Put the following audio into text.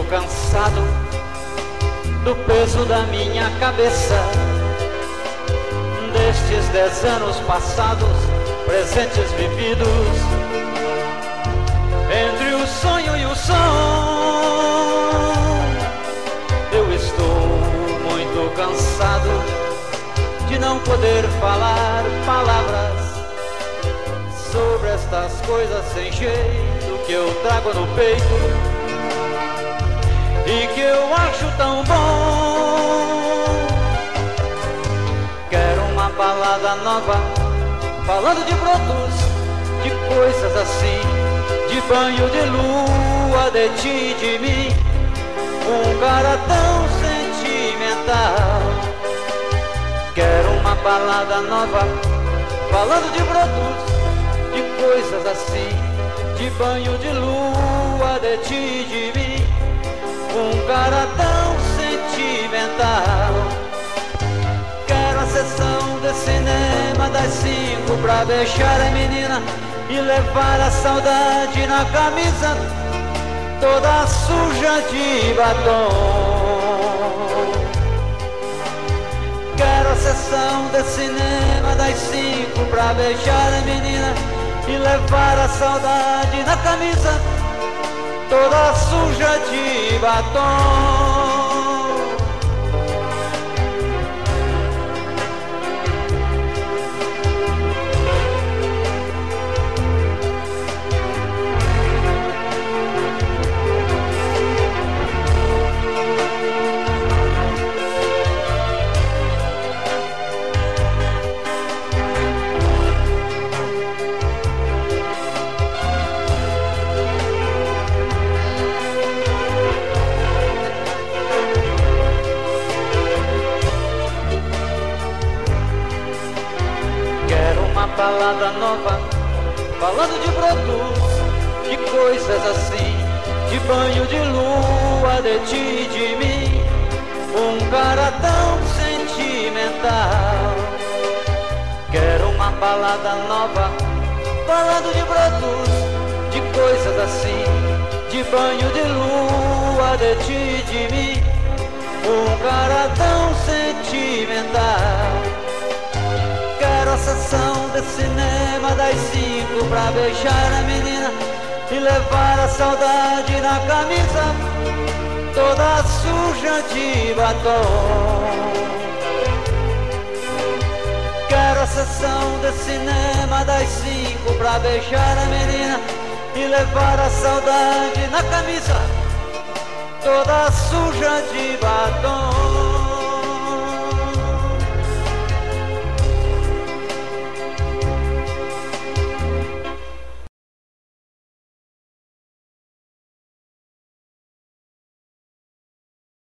cansado do peso da minha cabeça, destes 10 anos passados, presentes vividos, entre o sonho e o som. Eu estou muito cansado de não poder falar palavras sobre estas coisas sem jeito que eu trago no peito e que eu acho tão bom. Quero uma balada nova, falando de brotos, de coisas assim, de banho de lua, de ti, de mim, um cara tão sentimental. Quero uma balada nova, falando de brotos, de coisas assim, de banho de lua, de ti, de mim, um cara tão sentimental. Quero a sessão de cinema das 5 pra beijar a menina e levar a saudade na camisa toda suja de batom. Quero a sessão de cinema das 5 pra beijar a menina e levar a saudade na camisa toda suja de batom. Balada nova, falando de brotos, de coisas assim, de banho de lua, de ti, de mim, um cara tão sentimental. Quero uma balada nova, falando de brotos, de coisas assim, de banho de lua, de ti, de mim, um cara tão sentimental. Quero a sessão de cinema das 5 pra beijar a menina e levar a saudade na camisa toda suja de batom. Quero a sessão de cinema das 5 pra beijar a menina e levar a saudade na camisa toda suja de batom.